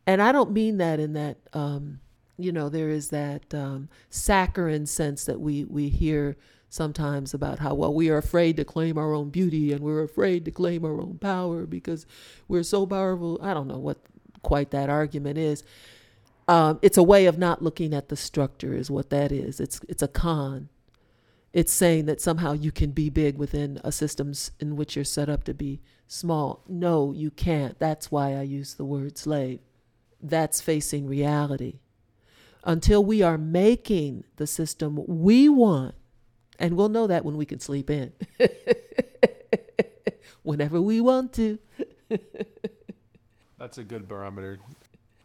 And I don't mean that in that, there is that saccharine sense that we hear sometimes about how, well, we are afraid to claim our own beauty and we're afraid to claim our own power because we're so powerful. I don't know what quite that argument is. It's a way of not looking at the structure is what that is. It's a con. It's saying that somehow you can be big within a system in which you're set up to be small. No, you can't. That's why I use the word slave. That's facing reality. Until we are making the system we want, and we'll know that when we can sleep in, whenever we want to. That's a good barometer.